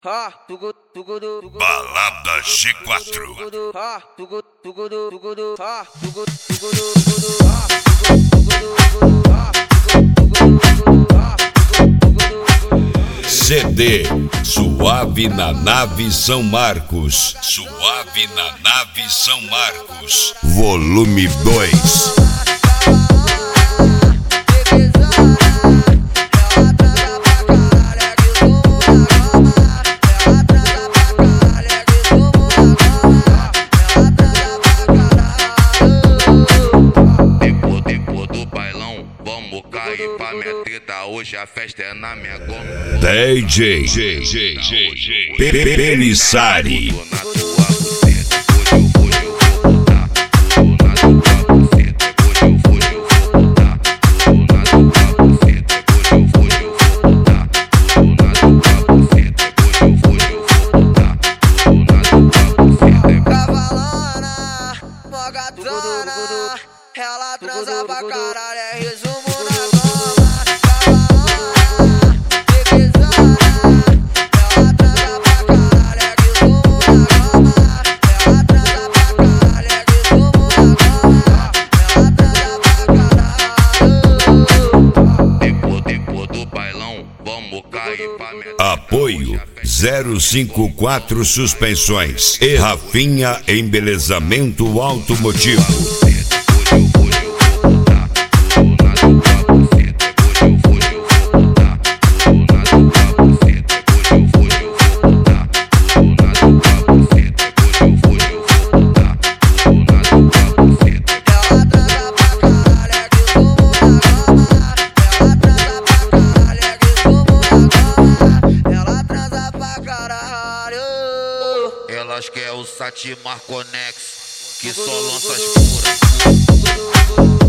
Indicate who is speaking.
Speaker 1: Balada G4. CD Suave na Nave São Marcos. Suave na Nave São Marcos. Volume 2.
Speaker 2: Pra minha treta, hoje a festa é na minha goma.
Speaker 1: DJ Pelissari.
Speaker 3: Cavalona, mogatona, ela transa pra caralho, é resumo na goma. Cavalona, bebezona, ela transa pra caralho, é resumo na goma. Ela transa pra caralho, é resumo na goma. Ela transa pra caralho.
Speaker 2: Depois do bailão, vamos cair pra minha.
Speaker 1: Apoio 054 Suspensões e Rafinha Embelezamento Automotivo.
Speaker 2: Elas querem o Sati Marconex, que só lança as puras.